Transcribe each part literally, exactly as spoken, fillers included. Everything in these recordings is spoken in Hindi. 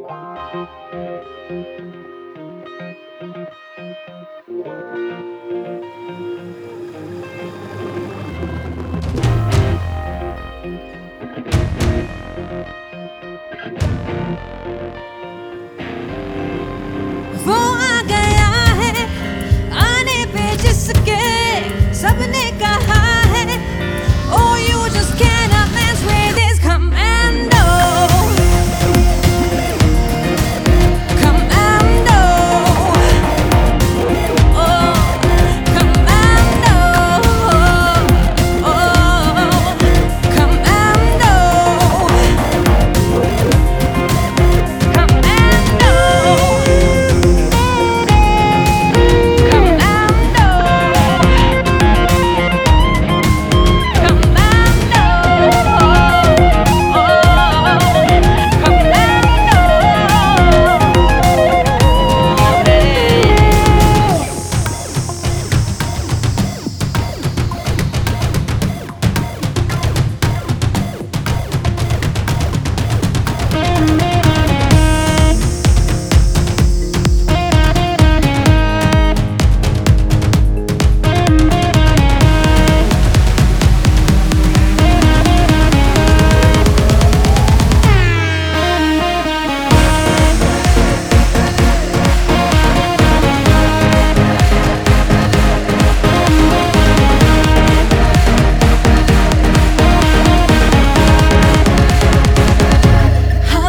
वो आ गया है आने पे जिसके सबने कहा है, oh you just cannot mess with this commando, commando, oh commando, oh commando,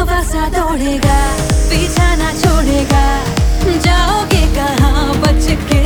दौड़ेगा पीछा ना छोड़ेगा, जाओगे कहाँ बच के।